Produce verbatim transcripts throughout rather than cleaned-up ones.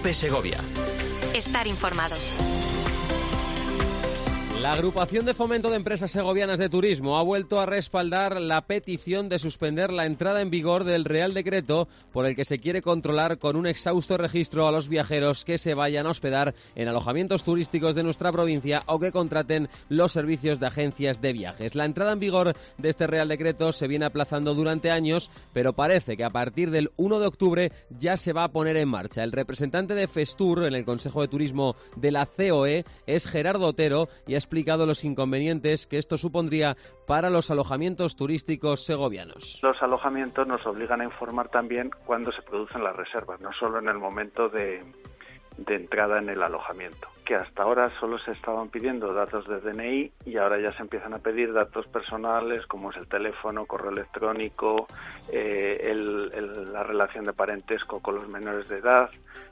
COPE Segovia. Estar informado. La Agrupación de Fomento de Empresas Segovianas de Turismo ha vuelto a respaldar la petición de suspender la entrada en vigor del Real Decreto por el que se quiere controlar con un exhausto registro a los viajeros que se vayan a hospedar en alojamientos turísticos de nuestra provincia o que contraten los servicios de agencias de viajes. La entrada en vigor de este Real Decreto se viene aplazando durante años, pero parece que a partir del uno de octubre ya se va a poner en marcha. El representante de Festur en el Consejo de Turismo de la C O E es Gerardo Otero y ha explicado los inconvenientes que esto supondría para los alojamientos turísticos segovianos. Los alojamientos nos obligan a informar también cuándo se producen las reservas, no solo en el momento de, de entrada en el alojamiento, que hasta ahora solo se estaban pidiendo datos de D N I y ahora ya se empiezan a pedir datos personales como es el teléfono, correo electrónico, eh, el, el, la relación de parentesco con los menores de edad,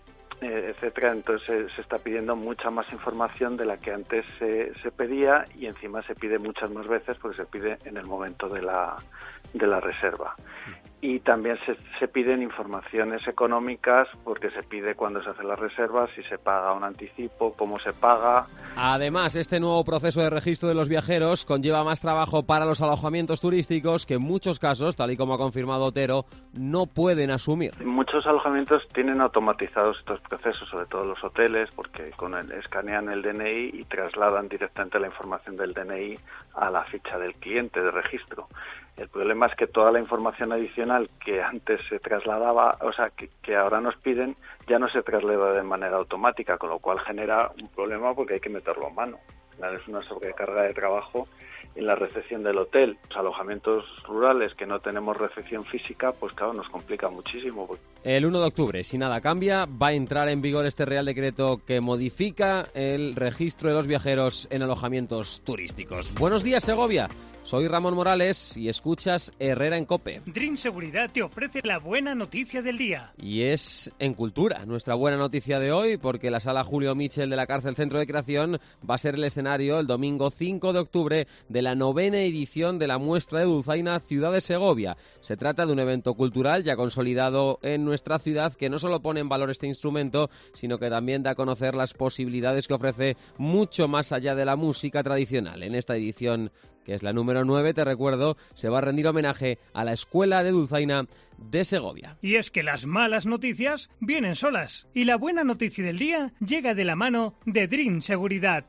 etcétera. Entonces se está pidiendo mucha más información de la que antes se, se pedía y encima se pide muchas más veces porque se pide en el momento de la de la reserva. Y también se, se piden informaciones económicas porque se pide cuándo se hacen las reservas, si se paga un anticipo, cómo se paga. Además, este nuevo proceso de registro de los viajeros conlleva más trabajo para los alojamientos turísticos que en muchos casos, tal y como ha confirmado Otero, no pueden asumir. Muchos alojamientos tienen automatizados estos procesos, sobre todo los hoteles, porque con el, escanean el D N I y trasladan directamente la información del D N I a la ficha del cliente de registro. El problema es que toda la información adicional que antes se trasladaba, o sea, que, que ahora nos piden, ya no se traslada de manera automática, con lo cual genera un problema porque hay que meterlo a mano. Es una sobrecarga de trabajo en la recepción del hotel. Los alojamientos rurales que no tenemos recepción física, pues claro, nos complica muchísimo. El uno de octubre, si nada cambia, va a entrar en vigor este Real Decreto que modifica el registro de los viajeros en alojamientos turísticos. Buenos días, Segovia. Soy Ramón Morales y escuchas Herrera en COPE. Dream Seguridad te ofrece la buena noticia del día. Y es en cultura, nuestra buena noticia de hoy, porque la Sala Julio Mitchell de la Cárcel Centro de Creación va a ser el escenario el domingo cinco de octubre de la novena edición de la muestra de dulzaina Ciudad de Segovia. Se trata de un evento cultural ya consolidado en nuestra ciudad que no solo pone en valor este instrumento, sino que también da a conocer las posibilidades que ofrece mucho más allá de la música tradicional. En esta edición, que es la número nueve, te recuerdo, se va a rendir homenaje a la Escuela de Dulzaina de Segovia. Y es que las malas noticias vienen solas y la buena noticia del día llega de la mano de Dream Seguridad.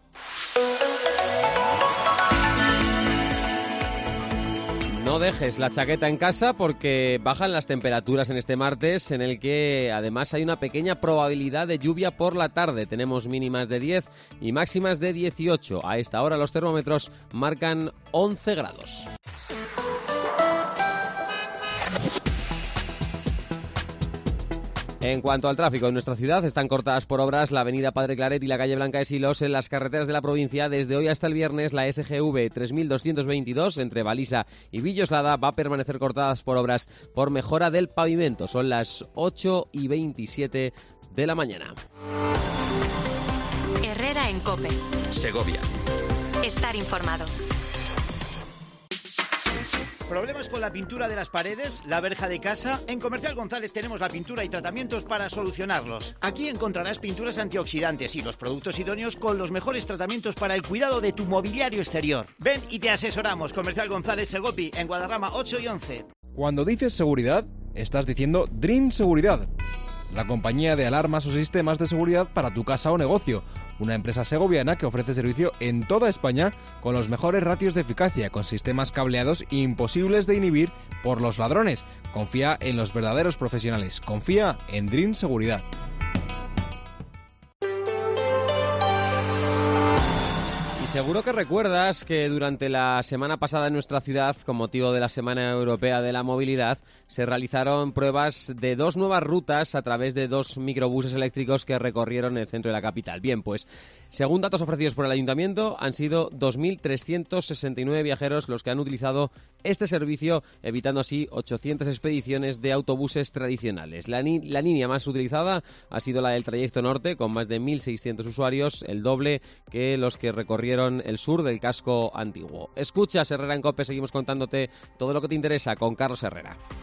No dejes la chaqueta en casa porque bajan las temperaturas en este martes, en el que además hay una pequeña probabilidad de lluvia por la tarde. Tenemos mínimas de diez y máximas de dieciocho. A esta hora los termómetros marcan once grados. En cuanto al tráfico en nuestra ciudad, están cortadas por obras la avenida Padre Claret y la calle Blanca de Silos en las carreteras de la provincia. Desde hoy hasta el viernes, la S G V tres mil doscientos veintidós entre Balisa y Villoslada va a permanecer cortadas por obras por mejora del pavimento. Son las ocho y veintisiete de la mañana. Herrera en COPE. Segovia. Estar informado. ¿Problemas con la pintura de las paredes? ¿La verja de casa? En Comercial González tenemos la pintura y tratamientos para solucionarlos. Aquí encontrarás pinturas antioxidantes y los productos idóneos con los mejores tratamientos para el cuidado de tu mobiliario exterior. Ven y te asesoramos. Comercial González Segopi, en Guadarrama ocho y once. Cuando dices seguridad, estás diciendo Dream Seguridad, la compañía de alarmas o sistemas de seguridad para tu casa o negocio. Una empresa segoviana que ofrece servicio en toda España con los mejores ratios de eficacia, con sistemas cableados imposibles de inhibir por los ladrones. Confía en los verdaderos profesionales. Confía en Dream Seguridad. Seguro que recuerdas que durante la semana pasada en nuestra ciudad, con motivo de la Semana Europea de la Movilidad, se realizaron pruebas de dos nuevas rutas a través de dos microbuses eléctricos que recorrieron el centro de la capital. Bien, pues, según datos ofrecidos por el Ayuntamiento, han sido dos mil trescientos sesenta y nueve viajeros los que han utilizado este servicio, evitando así ochocientas expediciones de autobuses tradicionales. La, ni- la línea más utilizada ha sido la del trayecto norte, con más de mil seiscientos usuarios, el doble que los que recorrieron el sur del casco antiguo. Escuchas Herrera en COPE, seguimos contándote todo lo que te interesa con Carlos Herrera.